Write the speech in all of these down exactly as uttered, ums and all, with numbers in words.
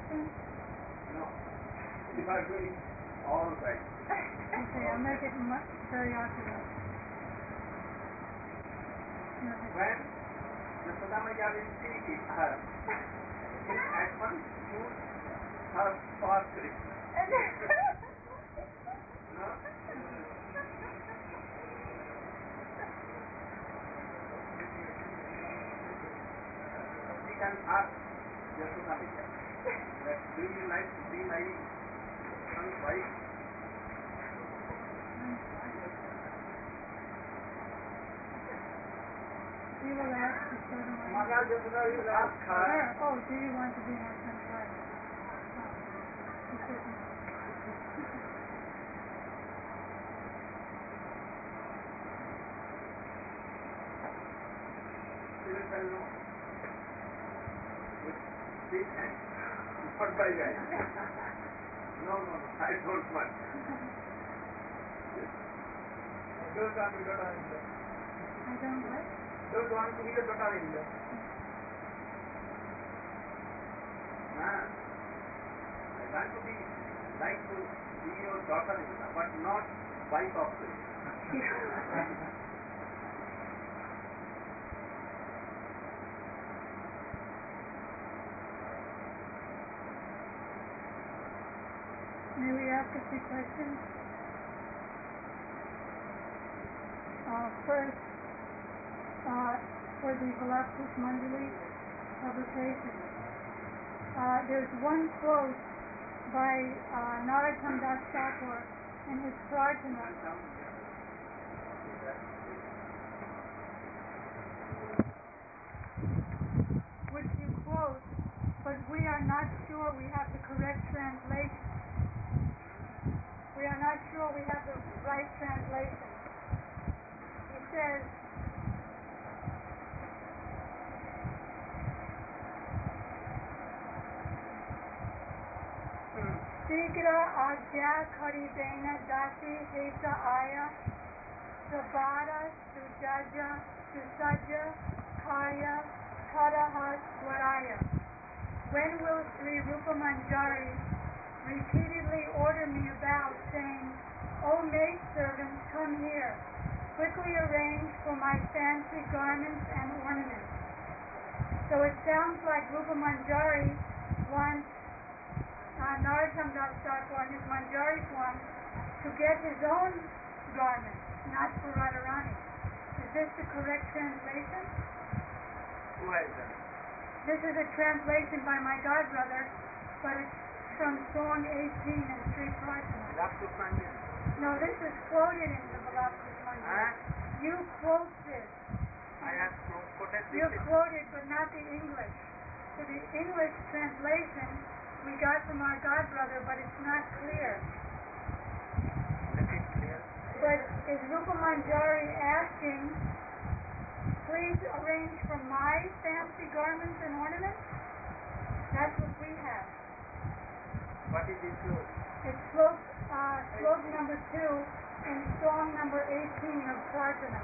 question? No. If I do it all right. Okay, I'll make it much, very accurate. When Yashoda Maya will see her, it at once choose her first Krishna. No? She can ask Yashoda Maya, that do you like to be my son's wife? You will ask Yashoda Maya. Maya Yashoda will ask her. Oh, do you want to be my son's wife? She will tell no. With big hand. Not by guy. No, no, no. I don't want. Don't want to be daughter in law. I don't what? Don't want to be the daughter in law. Nah. I want to be like to be your daughter in law, but not wife of you. May we ask a few questions? Uh, first, uh, for the Vilapas Manjali publication, uh, there's one quote by uh, Narottam Das Thakur in his Prarthana. Which you quote, but we are not sure we have the correct translation. We are not sure we have the right translation. He says, Sigra Agya Karidena Dasi Hesa Aya Sabara Sujaja Susaja Karya Taraha Swaraya. When will Sri Rupa Manjari repeatedly order me about, saying, O maidservants, come here, quickly arrange for my fancy garments and ornaments. So it sounds like Rupa Manjari wants uh, Narottam Das Thakur and his Manjari form to get his own garments, not for Radharani. Is this the correct translation? Who has done? This is a translation by my godbrother, but it's from Song eighteen in Sri Prarthana. Vilapas Manjali. No, this is quoted in the Vilapas Manjali. Huh? You quote this. I have quoted this. You quoted, but not the English. So the English translation we got from our godbrother, but it's not clear. Let it clear. But is Rupa Manjari asking, please arrange for my fancy garments and ornaments? That's what we have. What is this slope? It's slope, uh, slope number two in song number eighteen of Prarthana.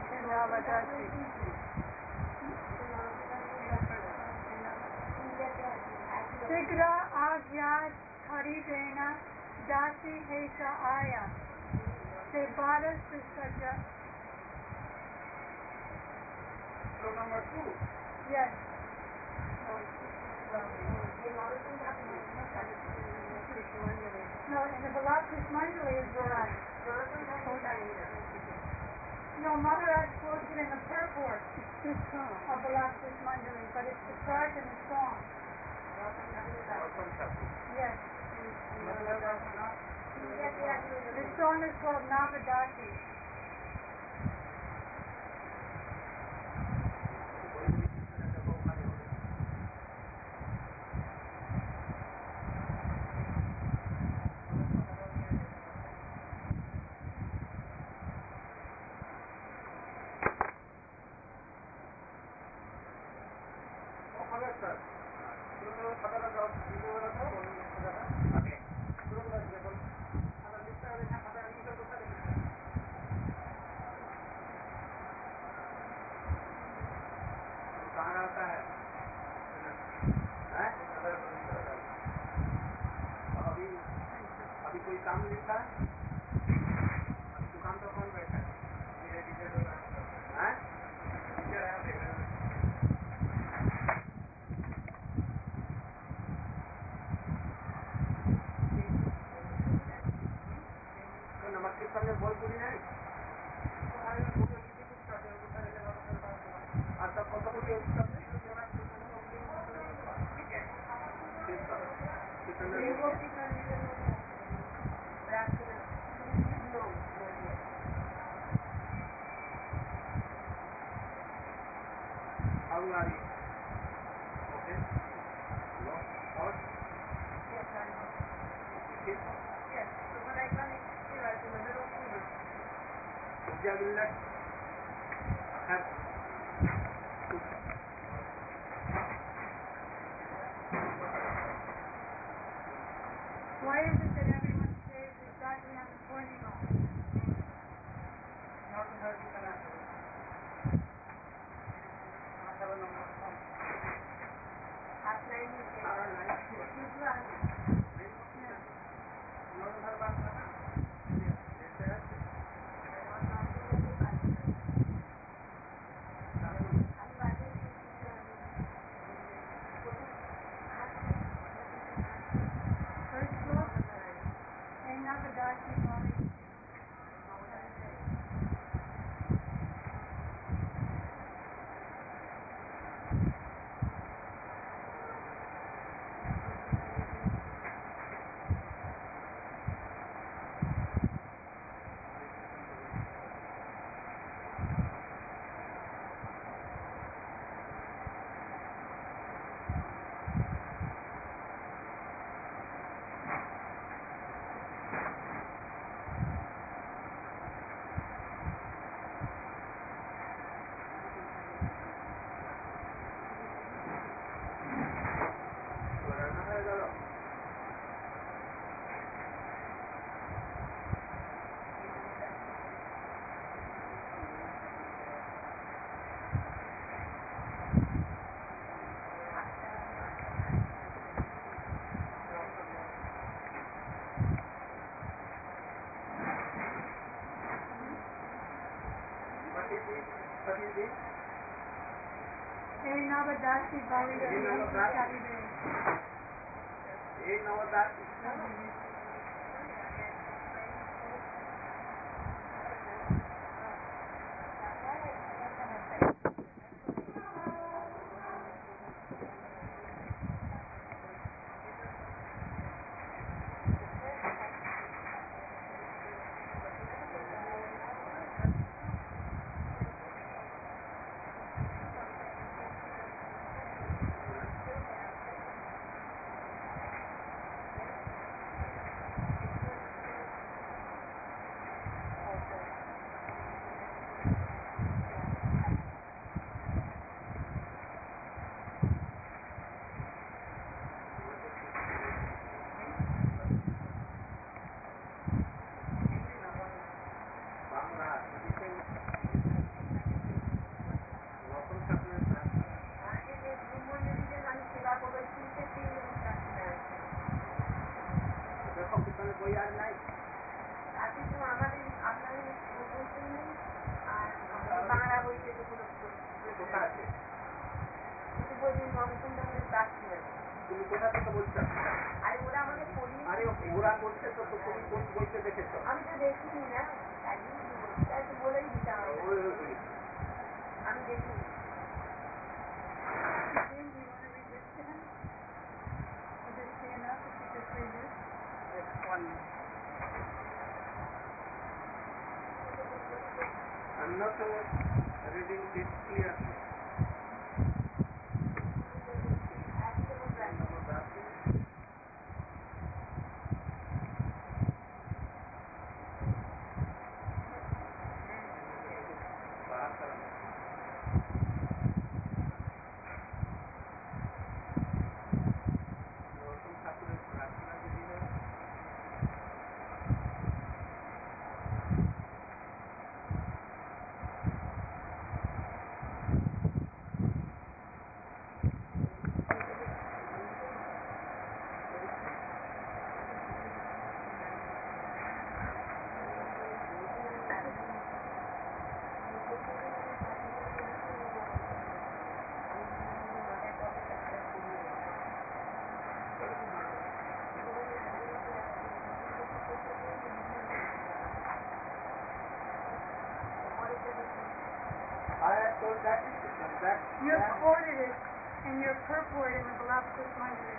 Sigra Agya Karidena Dasi Hesa Aya Sebara Susaja. Slope number two. Yes. No, in the Vilapas Manjali is where I. No, Maharaj quotes it in the purport of Vilapas Manjali, but it's the Prarthana song. Yes. This song is called Navadasi. कहाँ रहता है? नाम लिखा, दुकान पर कौन बैठा है? मेरे टीचर लोग हैं, टीचर है देखा। तो नमक कीर्तन में बोल पूरी नहीं, আর তা কত কোটি Hungary. Okay. No. Or? Yes, I know. Yes. Yes. So when I come here, I'm in the middle finger. Sofia Miller. Have. Why is it that everyone stays exactly on the formula? Not in her because First book, and Navadasi Bali. What is this? And Navadasi Bali. Hey, Navadasi. Hey, Navadasi. তুমি কোথা থেকে বলছো? আরে ওরা আমাকে পড়ি আরে ওরা বলছে তো তুমি কোন বইতে দেখেছো? আমি তো দেখিনি না, একদিন একটু বলেই দিতে হবে। আমি দেখিনি। Do you want to read this to him? Would this be enough if you just read this? I'm not uh, reading this clearly. Wow. So that is that. You have that quoted it in your purport in the Galapagos Manjari.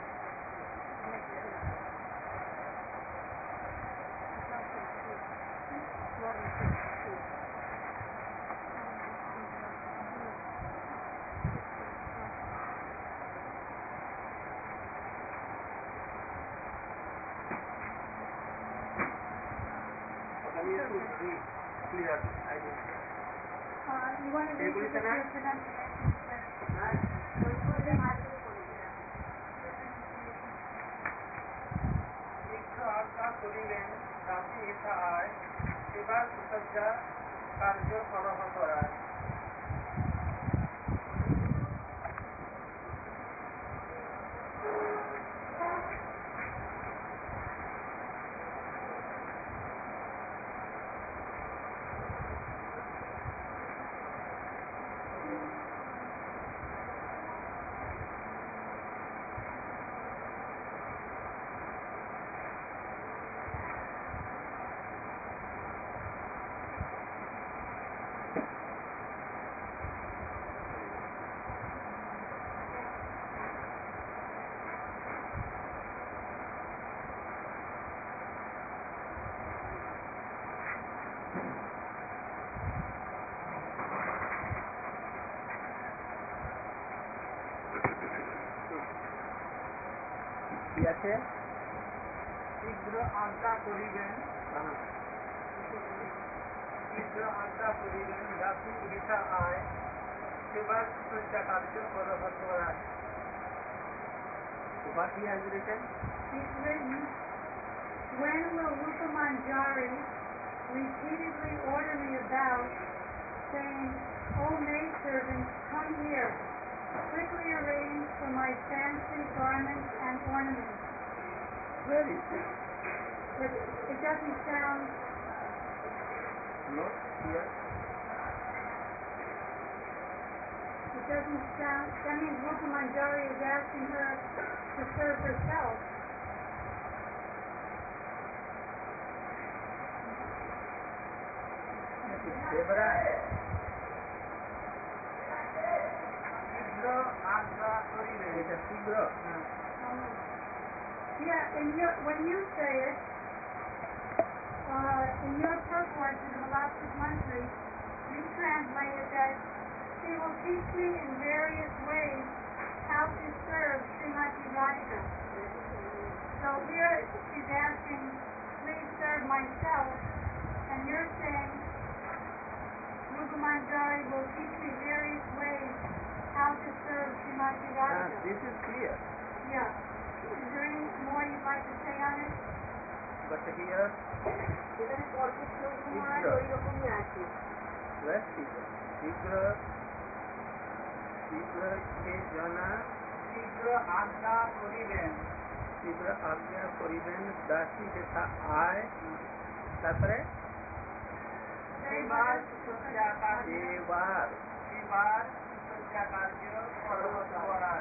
Can you read clear? I didn't. Uh, you want to read Equally it with your cannot? pronunciation, sir? আশা করিলেন রাশি ইহা আয় এবার সুসজ্জা কার্য করহ করায় কি আছে শীঘ্র আজ্ঞা করিবেন শীঘ্র আজ্ঞা করিবেন রাশি ইহা আয় সেবার সুসজ্জা কার্য করহ করায় What he has written? He's written, when will Rupa Manjari repeatedly order me about, saying, O maidservants, come here, quickly arrange for my fancy garments and ornaments. Where is it? It, it doesn't sound, No, here. it doesn't sound, that means Rupa Manjari is asking her to serve herself. Debra. শীঘ্র আজ্ঞা করিবেন এটা শীঘ্র Yeah, and you, when you say it, uh, in your purport to the Galapagos Manjari, you translate it that she will teach me in various ways how to serve Srimati Radhika. So here she's asking, please serve myself, and you're saying, Rupa Manjari will teach me various ways how to serve Srimati Ah, Radhika. this is clear. Yeah. Is there any more you'd like to say on it? But here, এখানে পরপর শ্লোক মহারাজ ওই রকমই আছে where শীঘ্র শীঘ্র শীঘ্র কে জনা শীঘ্র আজ্ঞা করিবেন শীঘ্র আজ্ঞা করিবেন দাসী যেথা আয় তারপরে এবার সুসজ্জা কার্য এবার এবার সুসজ্জা কার্য করহ করায়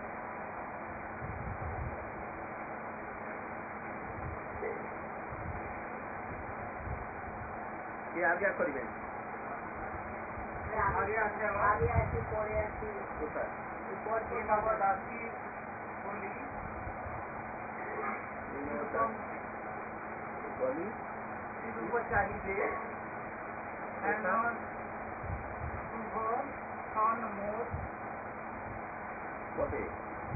কে আজ্ঞা করিবেন আগে আছে আবার আগে আছে পরে আছে কোথায় পর এই বাবা দাসী বলি বলি শুভ চাহিদে এমন শুভ ক্ষণ মোট কবে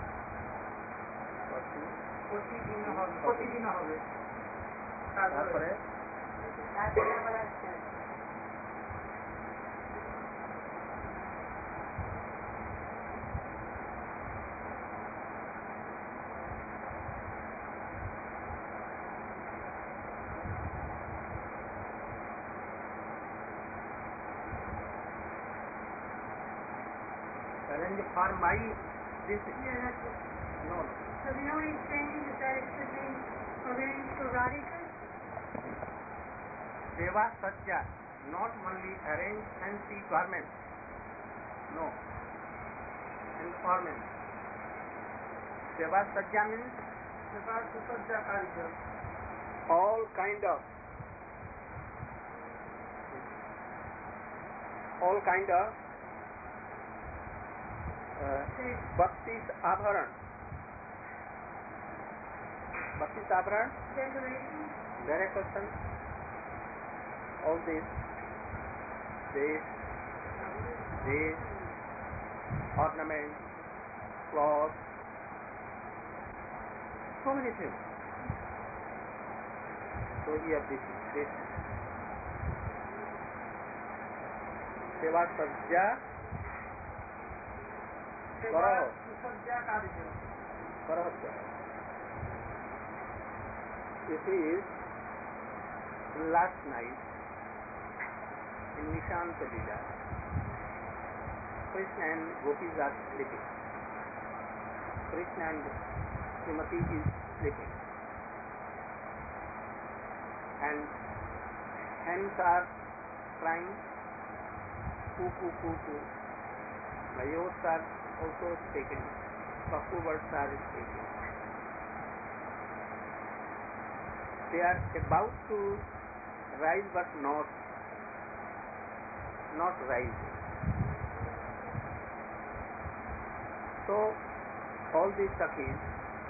প্রতিদিন হবে প্রতিদিন হবে তারপরে তারপরে আবার আছে arrange for my this Yeah, that's it. no So the only thing is that it should be arranged for Radhika? seva sajja not only arrange fancy garments no and ornaments seva sajja means seva susajja karya all kind of all kind of uh, Bhakti's Abharan. Bhakti's Abharan? Decoration. Decoration. All this, this, this, ornament, cloth, so many things. So here this is this. Seva Sajja Karaho. Karaho. This is last night in Nishanta Lila. Krishna and Gopis are sleeping. Krishna and Srimati is sleeping. And hens are crying, coo coo coo coo. Mayors are also speaking. Cuckoo birds are speaking. They are about to rise but not, not rising. So all these Sakhis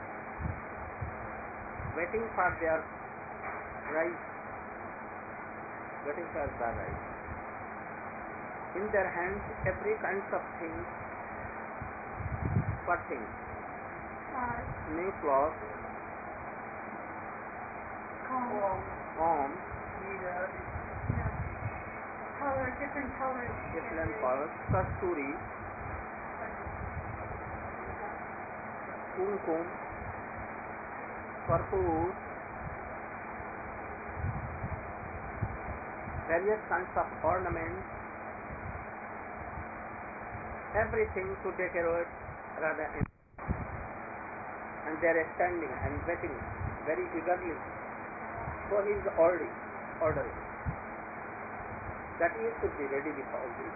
waiting for their rise, waiting for their rise. In their hands every kind of things, what things? Uh, New cloth, comb. comb, Yeah. Color, different colors. different colors, kasturi, kumkum, purple, various kinds of ornaments, everything to decorate rather, and they are standing and waiting very eagerly. So he is already ordering that he should be ready with all this.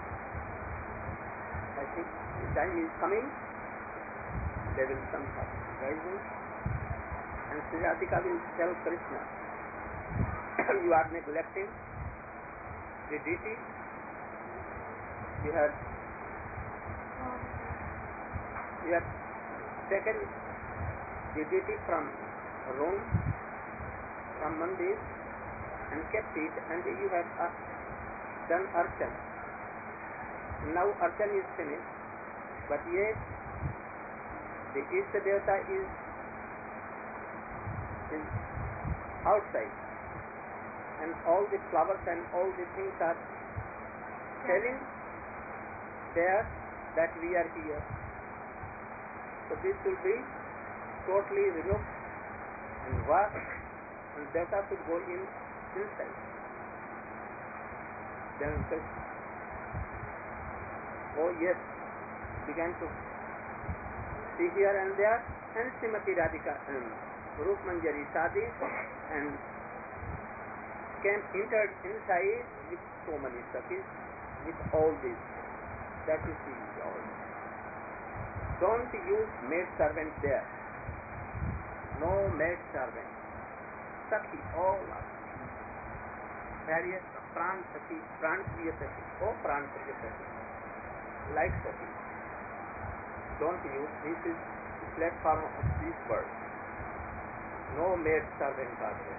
I think the time is coming, they will come up rising, and Sri Radhika will tell Krishna, you are neglecting the deity, you have you have taken the deity from room, from mandir, and kept it, and you have uh, done archan. Now archan is finished, but yet the Ishta Devata is in outside, and all the flowers and all the things are telling there that we are here. So this will be totally removed and washed, and Devata should go in inside. Then says, oh yes, began to see here and there, and Srimati Radhika, um, Rup Manjari Sadi, and came entered inside with so many Sakhis, with all this. That is the all. Don't use maid servant there. No maid servant. Sakhi, all are various pran Sakhi, pran priya Sakhi, oh pran priya Sakhi, like Sakhi. Don't use, this is the platform of this world. No maid servant are there.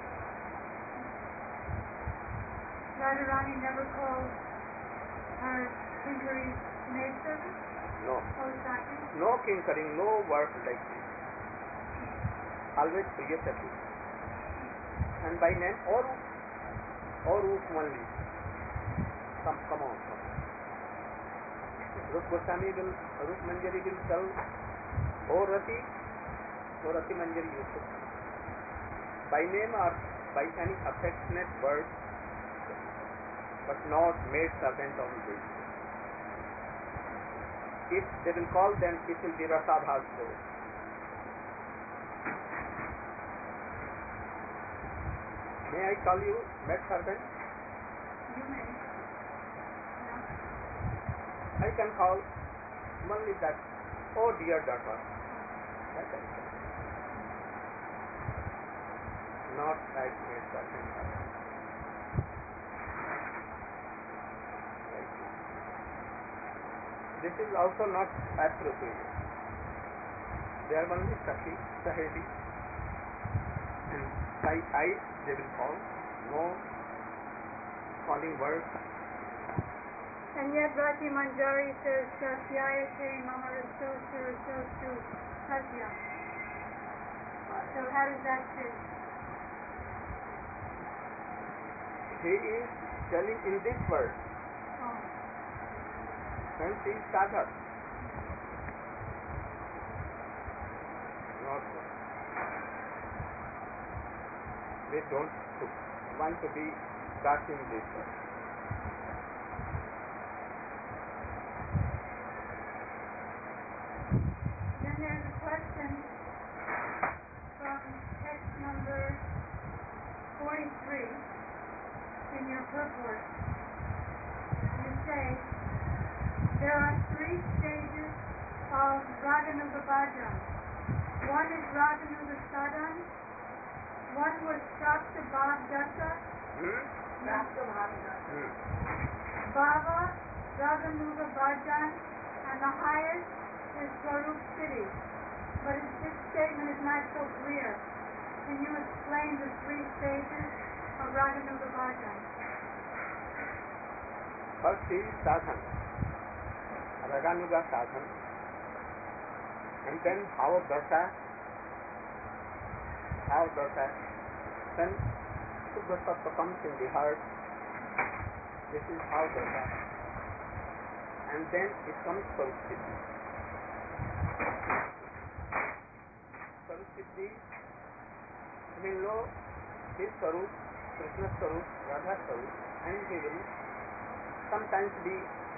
Radharani never called her Kinkari maid servant? No. Oh, Saki? No kinkering, no work like this. Always priya Sakhi. And by name, or or Rup only. Come, come on. Come. Rup Goswami will, Rup Manjari will tell, O Rati, O Rati Manjari Yusuf. By name or by any affectionate word, but not maid servant on this. If they will call, then it will be Rasabhasya. May I call you maid servant? You may. Yeah. I can call only that, oh dear daughter. That I can. Not like maid servant. this is also not appropriate. They are only Sakhi, Sahedi, and by eyes they will call, no calling words. And yet Rati Manjari says, Shasyayate Mamaraso Surasosu Satya. So how does that fit? He is telling in this word, Oh. hence he is sadhak. Not we don't want to be caught in this word. Then there's a question from text number forty-three in your purport. You say, there are three stages of Raganuga Bhajan. One is Raganuga Sadhan, one was Shakta Bhav Datta, Hmm? Rasta Bhavana. Hmm. Bhava, Raganuga Bhajan, and the highest is Swarup Siddhi. But this statement is not so clear. Can you explain the three stages of Raganuga Bhajan? First is sadhan, Raganuga sadhan, and then Bhava Dasa, Bhava Dasa, then Suddha Sattva comes in the heart. This is Bhava Dasa, and then it comes Swarup Siddhi. Swarup Siddhi will know his Swarup, Krishna Swarup, Radha Swarup, and he will sometimes be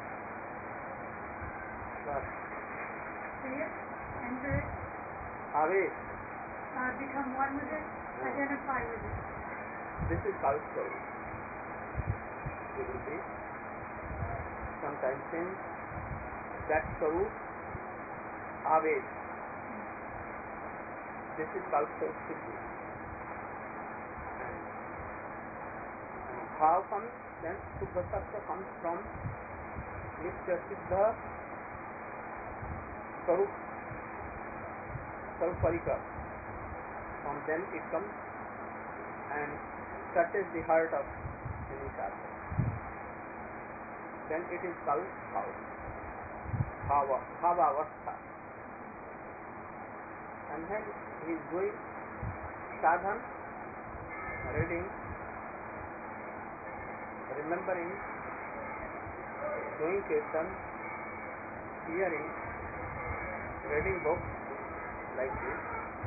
uh, See it? Enter it? away. Uh, become one with it? Identify with it? This is called Swarup. He will be sometimes in that Swarup away. This is called Swarup Siddhi. And, and how comes then Suddha Sattva comes from Nitya Siddha Swarup Swarup Parika. From them it comes and touches the heart of any sadhaka. Then it is called Bhava. Bhava, Bhava Avastha. And then he is doing sadhan, reading, remembering, doing kirtan, hearing, reading books like this,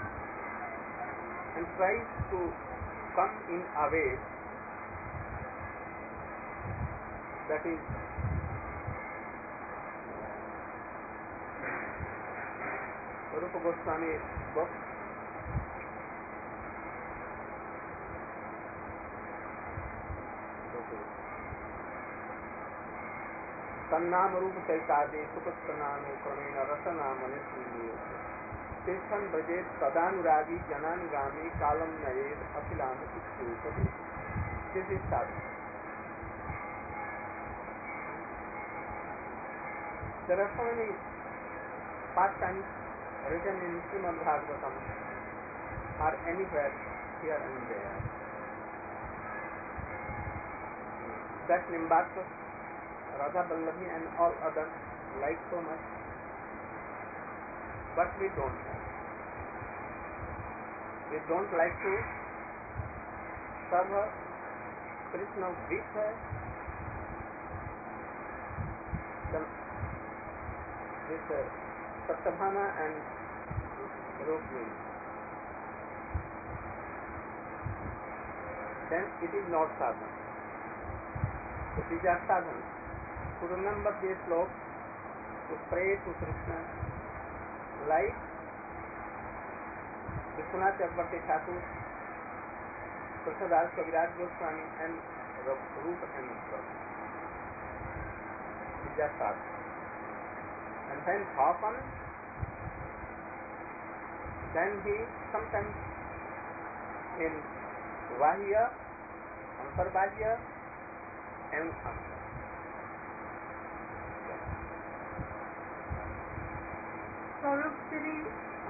and tries to come in a way that is Rupa Goswami book. तन्नाम रूप चैतादे सुपस्तनानु क्रमेण रसनाम निस्मीयते तीर्थं व्रजेत तदानुरागी जनानुगामी कालम नयेत अखिलाम इच्छुपदे. This is sadhana. There are so many pastimes written in Srimad Bhagavatam or anywhere here and there. That Nimbatva, Radha Vallabhi and all others like so much, but we don't like. We don't like to serve Krishna with her. Then this uh, Satyabhama and Rukmini. Then it is not sadhana. It is a sadhana. To remember this sloka, to pray to Krishna, like Vishwanath Chakravarti Thakur, Krishnadas Kaviraj Goswami and Rupa and Goswami. It is a sadhana. And when Bhava comes, then he sometimes in Vahya, Antarbahya and Anta.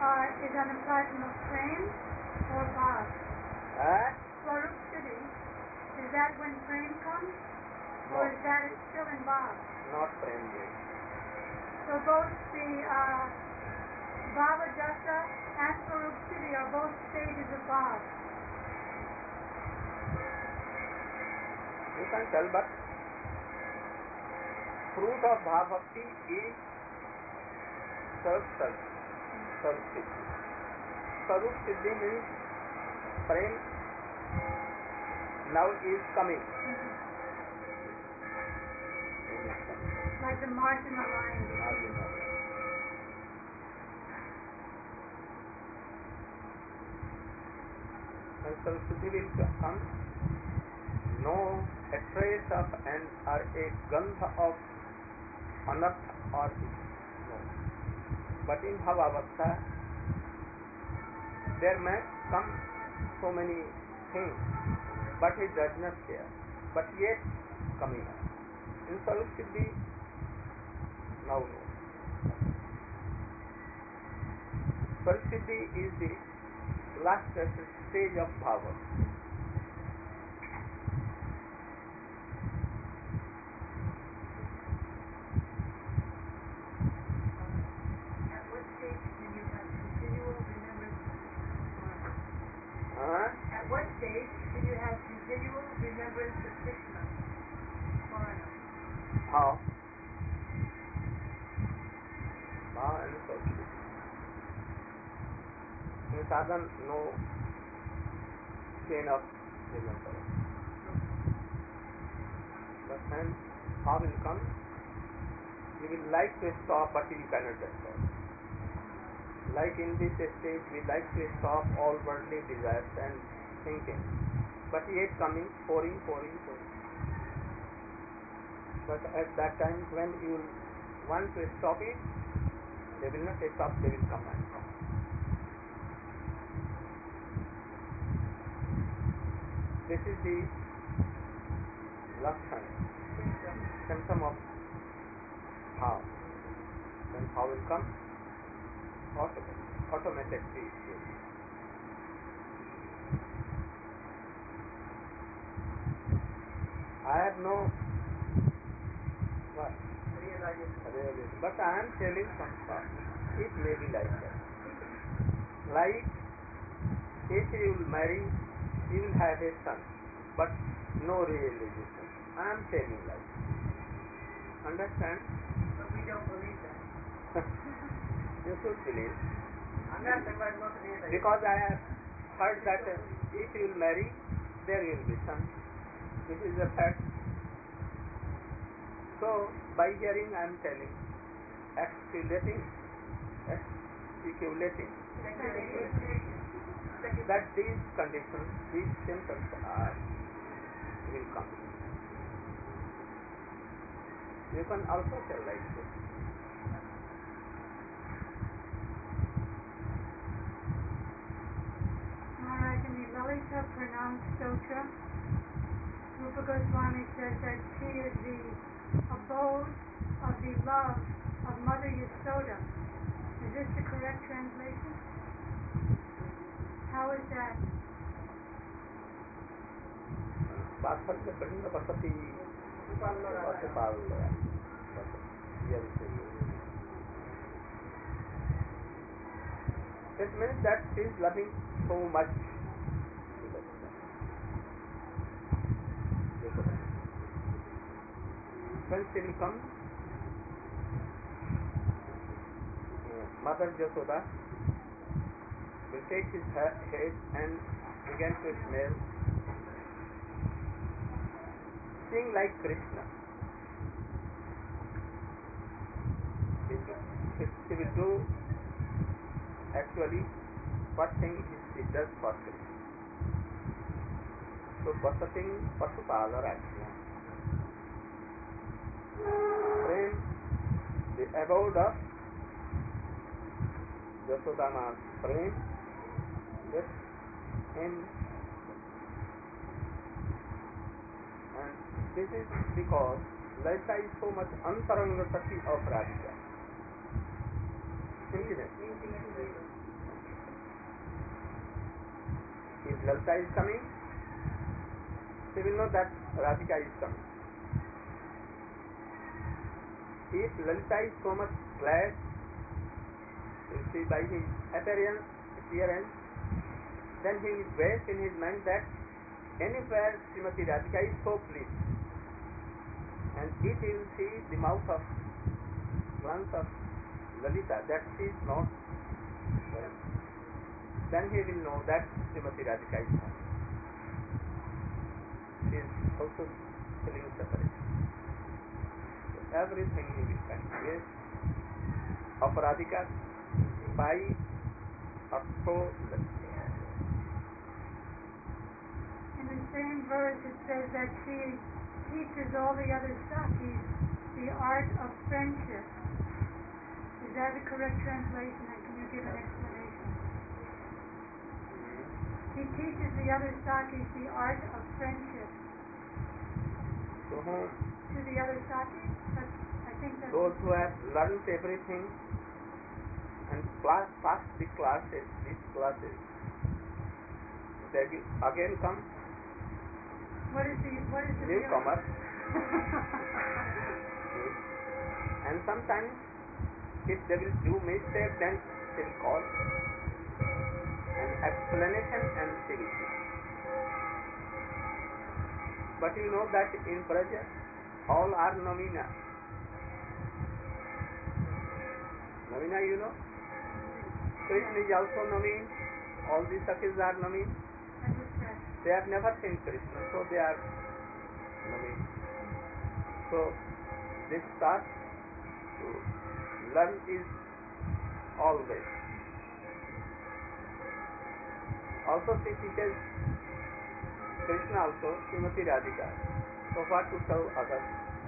uh, is on the platform of Prem or Bhav? Uh, Swarup Siddhi, is that when Prem comes? No. Or is that still in Bhav? not Prem Dev. So both the uh, Bhava Dasa and Swarup Siddhi are both stages of Bhav. You can tell, but fruit of Bhav Bhakti is self-service. Sarup Siddhi. Sarup Siddhi means Prem now is coming. Like the marginal line between. When Sarup Siddhi will come, no a trace of and or a gandha of anartha or no. But in Bhavavastha, there may come so many things, but he does not care. But yet coming. In Sarup Siddhi, now no. Sarup Siddhi is the last stage of Bhava. At what stage can you have continual remembrance of Krishna? How? How and Sarup. In sadhan, no chain of remembrance. But when how will come, you will like to stop, but you cannot stop. Like in this stage, we like to stop all worldly desires and thinking, but yet coming, pouring, pouring, pouring. But at that time, when you want to stop it, they will not stop, they will come and come. This is the Lakshana, symptom of how. When how will come, automatic, automatically. I have no what? Realization. But I am telling some thought. It may be like that. Like if you will marry, you will have a son, but no realization. I am telling like that. Understand? But we don't believe that. You should believe. Because Because I have heard that uh, if you will marry, there will be son. This is a fact. So, by hearing I am telling, expeculating, expeculating that these conditions, these symptoms are, will come. You can also tell like this. Maharaj, in the Lalita Pranam Stotra, Rupa Goswami says that she is the abode of the love of Mother Yasoda. Is this the correct translation? How is that? Vasatya Prinda Vasati Vasapalaya. Yes. It means that she is loving so much. When she will come, Mother Yasoda will take his head and begin to smell, sing like Krishna. She will do actually what thing she does for Krishna. So, Vasating Pasupala Rakshya. Prem, the abode of Yasodhana's Prem, yes, in, and this is because Lalita is so much Antaranga Sati of Radhika. Incident. If Lalita is coming, she will know that Radhika is coming. If Lalita is so much glad, you see by his appearance, appearance, then he is based in his mind that anywhere Srimati Radhika is so pleased. And if he will see the mouth of, glance of Lalita, that she is not well, then he will know that Srimati Radhika is not. She is also feeling separate. So everything he will find. Yes, of Radhika by Artho Lalita. In the same verse it says that she teaches all the other Sakis the art of friendship. Is that a correct translation, and can you give an explanation? She teaches the other Sakis the art of friendship. To whom? To the other Sakis? That's, I think that's... Those who have learned everything and class, passed the classes, these classes, they will again come. What is the, what is the newcomer. And sometimes if they will do mistake, then they will call an explanation and they will give. But you know that in Braja all are nomina. Nomina, you know? Krishna is also nomine. All the Sakis are nomine. They have never seen Krishna, so they are nomine. So this task to learn is always. Also she teaches Krishna also, Srimati Radhika. So what to tell others?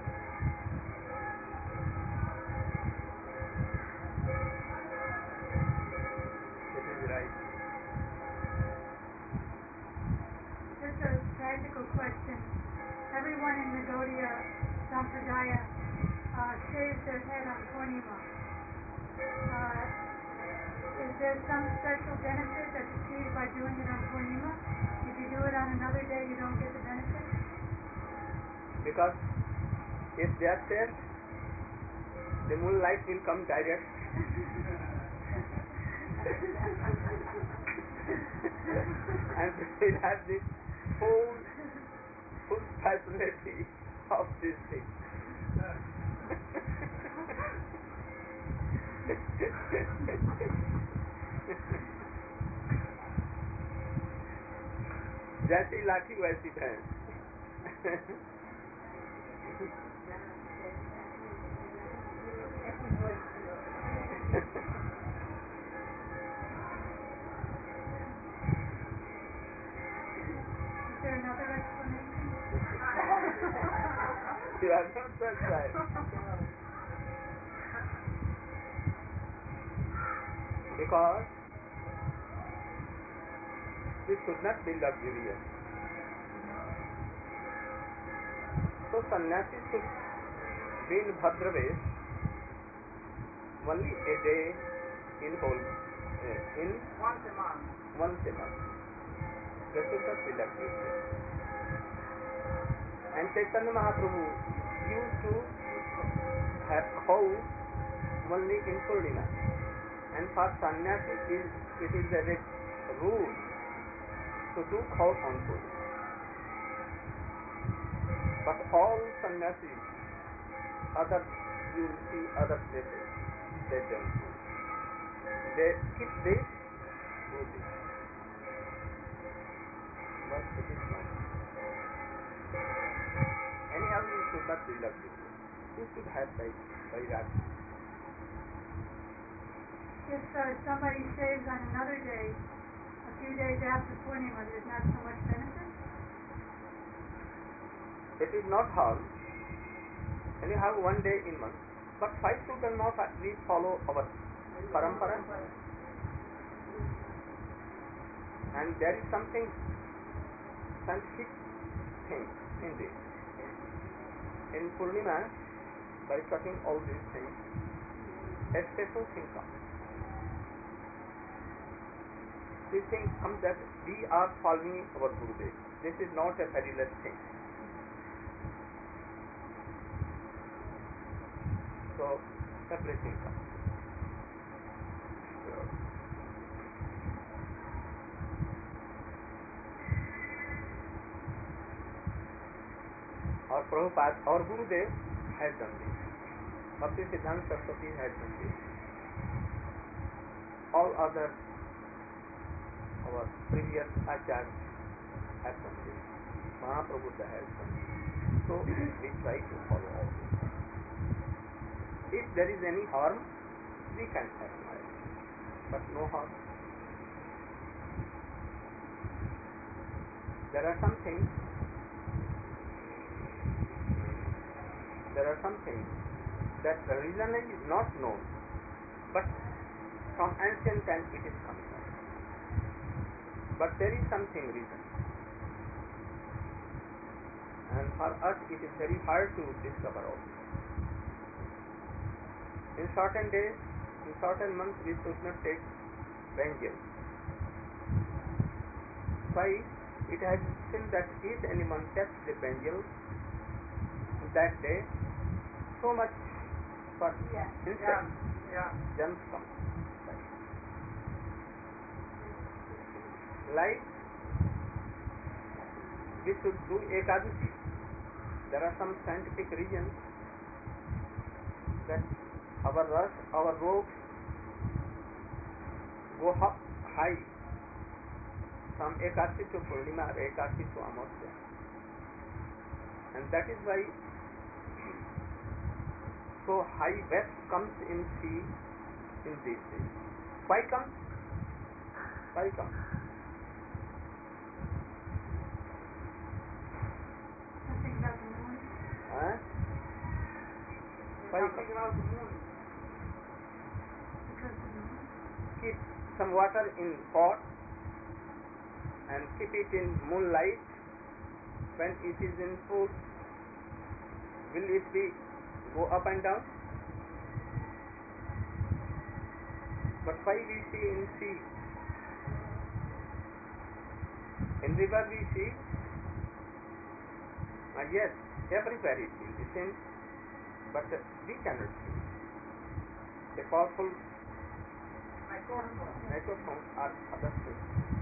This is right. Just a practical question. Everyone in the Gaudiya Sampradaya uh, shaves their head on Purnima. Uh, is there some special benefit that's achieved by doing it on Purnima? If you do it on another day, you don't get the benefit? Because if they are shaved, the moonlight will come direct. And they will have this full, full facility of this thing. जैसी लाठी वैसी भैंस. Is there another explanation? You have not said right. Because this should not be luxurious. So sannyasi should be in Bhadravesh only a day in whole, uh, in Once a month. once a month. That should not be luxurious. And Chaitanya Mahaprabhu used to have cows only in Purnima. And for sannyasi, is it is a rule to do cow on Purnima. But all sannyasis, other you will see other places, they don't do. They skip this, do this. But it is not. Anyhow, you should not be luxurious. You should have by by that. If uh, somebody shaves on another day, a few days after Purnima, there's not so much benefit? It is not harm. Anyhow, one day in month. But why should not we follow our parampara? And there is something scientific thing in this. In Purnima, by cutting all these things, a special thing comes. this thing comes that we are following our Gurudev. This is not a perilous thing. So everything comes. Our Prabhupada, our Gurudev has done this. Bhakti Siddhanta Saraswati has done this. All other, our previous acharyas have done this. Mahaprabhu has done this. So we try to follow all this. If there is any harm, we can admire, but no harm. There are some things There are some things that the reason is not known, but from ancient times it is coming out. But there is something reason, and for us it is very hard to discover all this. In certain days, in certain months, we should not take vengeance. Why? It has been that if anyone takes the vengeance that day, so much for Yeah. insects, Yeah. germs come. Like we should do Ekadashi. There are some scientific reasons that our rush, our robes go up high from Ekadashi to Purnima or Ekadashi to Amasya, and that is why so high west comes in sea in these days. Why comes? Why comes? Something about the moon. Huh? Why Something comes? about the moon. Because the moon. Keep some water in pot and keep it in moonlight. When it is in full, will it be go up and down? But why we see in sea? In river we see, uh, yes, everywhere it is the same, but uh, we cannot see. The powerful microphones are other things.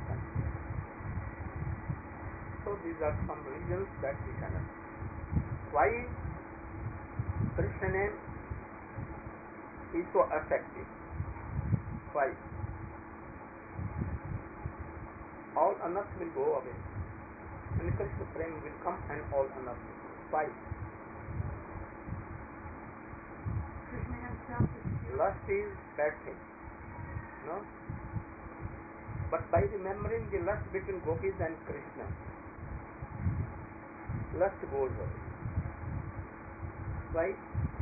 So these are some reasons that we cannot see. Why Krishna name is so effective? Why? All anarth will go away, and Krishna prem will come, and all anarth will go. Why? Krishna himself is Lust is bad thing, no? But by remembering the lust between gopis and Krishna, lust goes away. Why?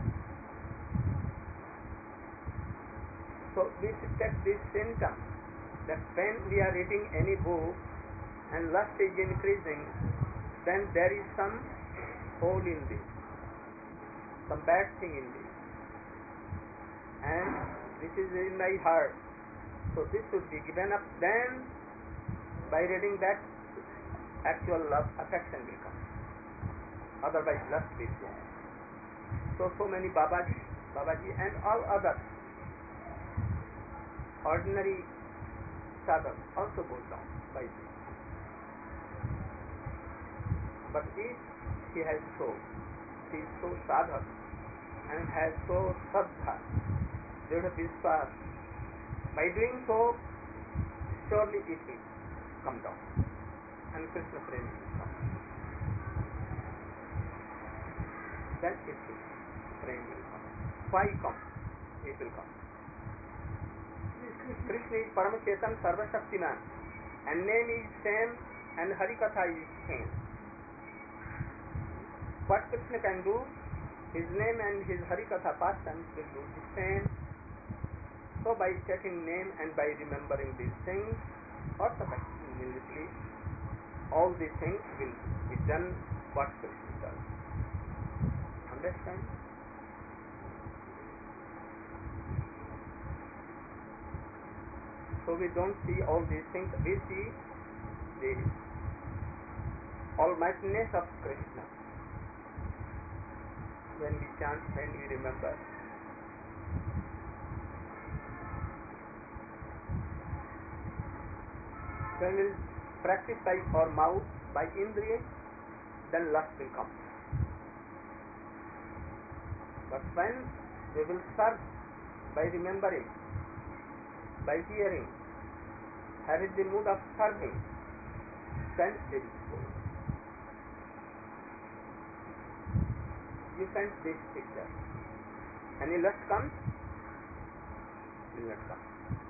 So we should take this symptom that when we are reading any book and lust is increasing, then there is some hole in this, some bad thing in this, and this is in my heart. So this should be given up. Then by reading that, actual love, affection will come. Otherwise lust will go. So, so many Babaji, Babaji and all others, ordinary sadhak also goes down by this. But if he has so, he is so sadhak and has so sadha, Dridha Vishwas, by doing so, surely it will come down and Krishna prem will come. Then it will prem will come. Why come? It will come. Krishna is Paramachetan Sarva Shaktiman, and name is same and Harikatha is same. What Krishna can do, his name and his Harikatha pastimes will do the same. So by taking name and by remembering these things, automatically all these things will be done what Krishna does. Understand? So So we don't see all these things. We see the almightiness of Krishna when we chant, when we remember. When we practice by our mouth, by indriya, then lust will come. But when we will serve by remembering, by hearing, having the mood of serving, then it will go. You sense this picture. Any lust comes, will not come.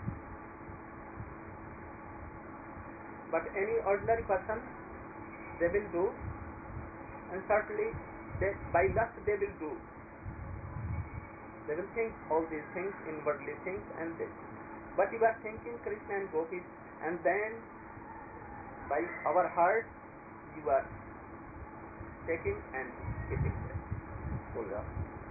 But any ordinary person, they will do, and certainly they, by lust they will do. They will think all these things, inwardly things, and this. But you are thinking Krishna and Gopis, and then by our heart you are taking and giving them. So yeah.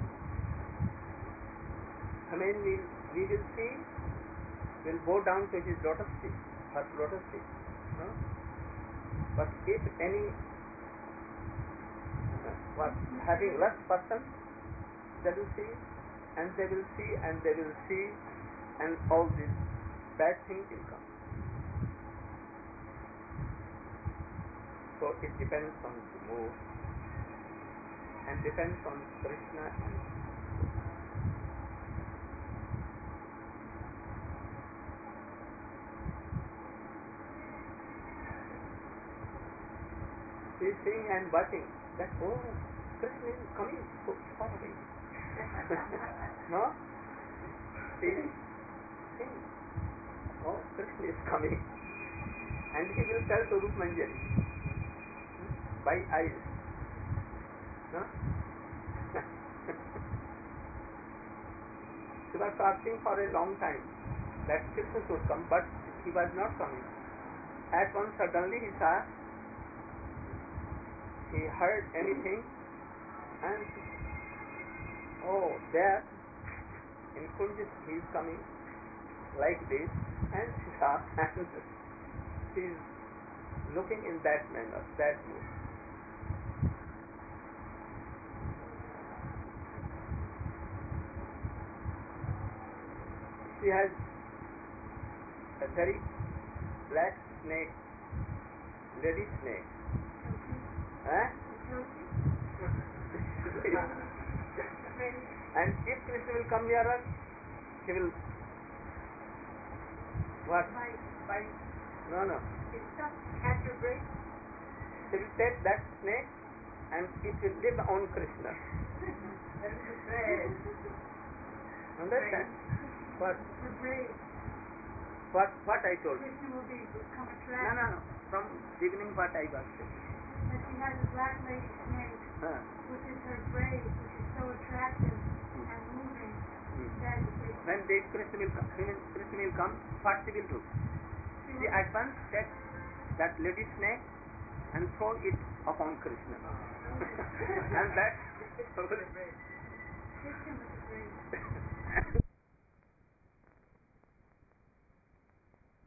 I mean, we we will see, we'll bow down to his lotus feet, her lotus feet. No? But if any uh, what having lust person, they will see, and they will see, and they will see, and all these bad things will come. So it depends on the mood, and depends on Krishna and he is seeing and watching that, oh, Krishna is coming so far away. No? See? See? Oh, Krishna is coming. And he will tell to Rup Manjari by eyes. No? He was asking for a long time that Krishna should come, but he was not coming. At once suddenly he saw, he heard anything, and oh, there in Kunj he is coming like this, and she saw, and she is looking in that manner, that mood. She has a very black snake, lady snake. Huh? And if Krishna will come near us, he will what? Bite, bite. No, no. It's not catch or break. He will take that snake and it will live on Krishna. That is the thread. Understand? What? The braid. What? What I told you? Krishna will be become No, attracted. no, no. From beginning, what I was saying. That she has a black lady snake, Huh. which is her braid, which is so attractive and moving Hmm. that it, When the Krishna will come, Krishna will come, what she will do? she She will at once takes that lady snake and throw it upon Krishna. And that hit him with the braid.